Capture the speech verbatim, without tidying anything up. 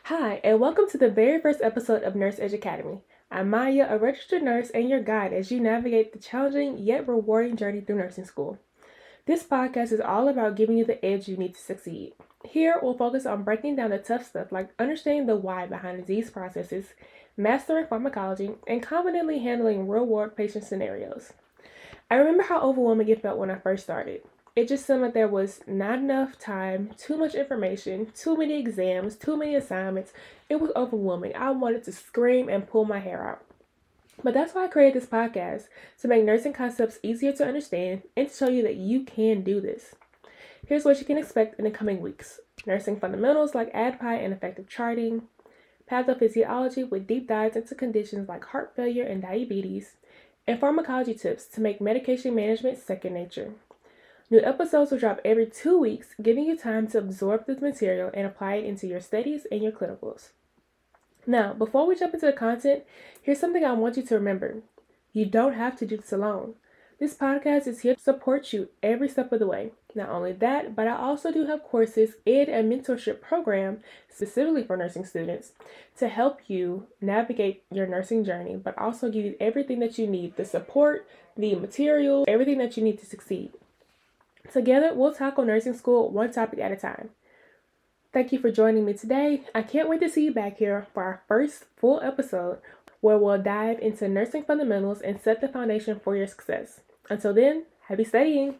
Hi, and welcome to the very first episode of Nurse Edge Academy. I'm Maya, a registered nurse and your guide as you navigate the challenging yet rewarding journey through nursing school. This podcast is all about giving you the edge you need to succeed. Here, we'll focus on breaking down the tough stuff like understanding the why behind disease processes, mastering pharmacology, and confidently handling real-world patient scenarios. I remember how overwhelming it felt when I first started. It just seemed like there was not enough time, too much information, too many exams, too many assignments. It was overwhelming. I wanted to scream and pull my hair out. But that's why I created this podcast, to make nursing concepts easier to understand and to show you that you can do this. Here's what you can expect in the coming weeks. Nursing fundamentals like A D P I and effective charting, pathophysiology with deep dives into conditions like heart failure and diabetes, and pharmacology tips to make medication management second nature. New episodes will drop every two weeks, giving you time to absorb this material and apply it into your studies and your clinicals. Now, before we jump into the content, here's something I want you to remember. You don't have to do this alone. This podcast is here to support you every step of the way. Not only that, but I also do have courses and a mentorship program specifically for nursing students to help you navigate your nursing journey, but also give you everything that you need, the support, the material, everything that you need to succeed. Together, we'll tackle nursing school one topic at a time. Thank you for joining me today. I can't wait to see you back here for our first full episode where we'll dive into nursing fundamentals and set the foundation for your success. Until then, happy studying!